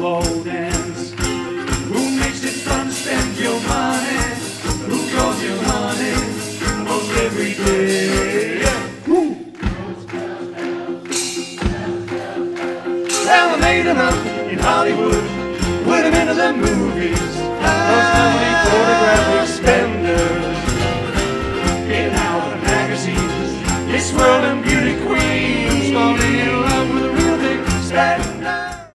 slow dance? Who makes it fun to spend your money? Who calls you honey most every day? Well, I made him up in Hollywood, put him into the movies. Those money photographic spenders in our magazines. It's swirling beauty.